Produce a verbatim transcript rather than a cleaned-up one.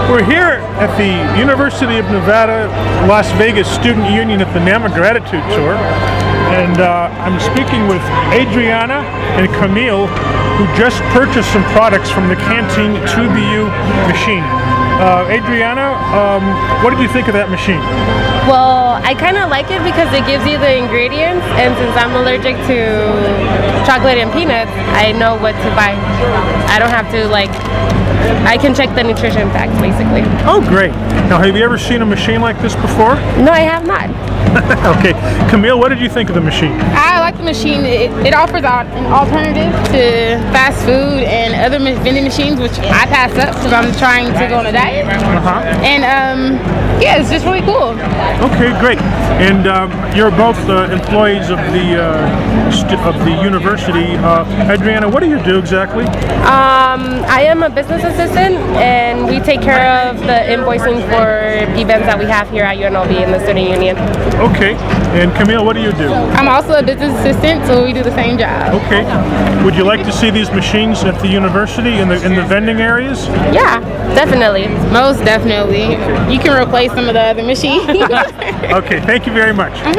We're here at the University of Nevada, Las Vegas Student Union at the NAMA Gratitude Tour, and uh, I'm speaking with Adriana and Camille, who just purchased some products from the Canteen two B U machine. Uh, Adriana, um, what did you think of that machine? Well, I kind of like it because it gives you the ingredients, and since I'm allergic to chocolate and peanuts, I know what to buy. I don't have to, like, I can check the nutrition facts, basically. Oh, great. Now, have you ever seen a machine like this before? No, I have not. Okay. Camille, what did you think of the machine? I like the machine. It, it offers out an alternative to fast food and other ma- vending machines, which I pass up because I'm trying to go on a diet. Uh-huh. And um, yeah, it's just really cool. Okay, great. And um, you're both uh, employees of the uh, st- of the university. Uh, Adriana, what do you do exactly? Um, I am a business assistant, and we take care of the invoicing for events that we have here at U N L V in the student union. Okay. And Camille, what do you do? I'm also a business assistant, so we do the same job. Okay. Would you like to see these machines at the university in the in the vending areas? Yeah, definitely. Most definitely. You can replace some of the other machines. Okay. Thank you very much.